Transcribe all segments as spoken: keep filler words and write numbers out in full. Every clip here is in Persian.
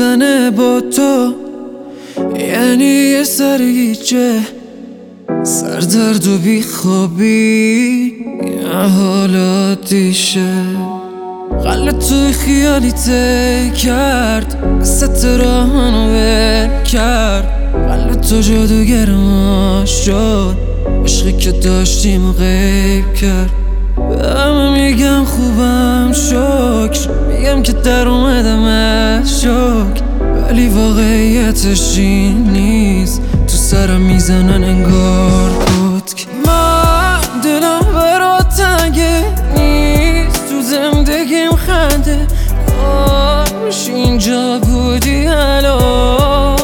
بودن با تو یعنی یه سرگیجه، سردرد و بیخوابی یه حالات دیشه. قلب توی خیالی ته کرد، مثل راه منو ول کرد. قلب تو جادوگرم شد، عشقی که داشتیم و غیب کرد. به همه میگم خوبم شکر، میگم که در اومدم از شک، ولی واقعیتش این نیست. تو سرم میزنن انگار پتک. من دلم برات تنگه نیست، تو زندگیم خنده کاش اینجا بودی الان.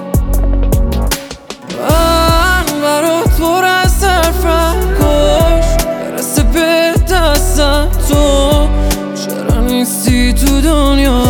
من برات پر از حرفم، کاش برسه به دستم. تو چرا نیستی تو دنیا؟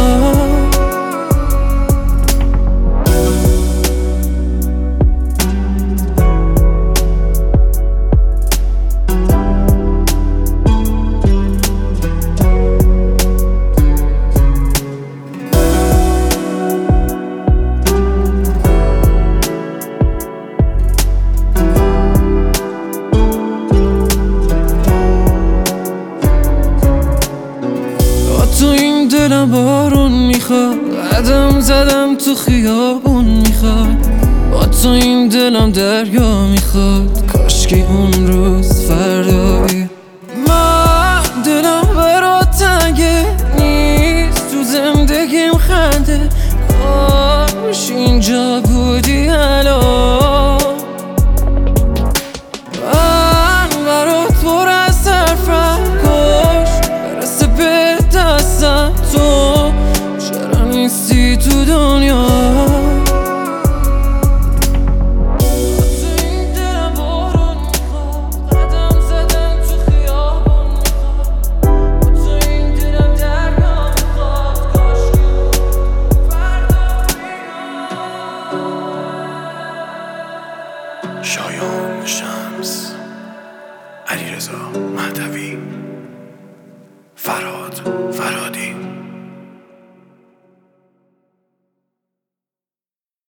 تو این دلم بارون میخواد، قدم زدم تو خیابون میخواد. با تو این دلم دریا میخواد، کاشکی اون روز فردا بیاد. من دلم برات تنگه نیست، تو زندگیم خنده کاش اینجا بودی الان. من برات پر از حرفم، کاش برسه به دستم. تو چرا نیستی تو دنیا؟ تو این دلم بارون میخواد، قدم زدم تو خیابون میخواد. تو این دلم دریا میخواد، کاشکی فردا بیاد. شایان شمس، علیرضا مهدوی، فرهاد فرهادی.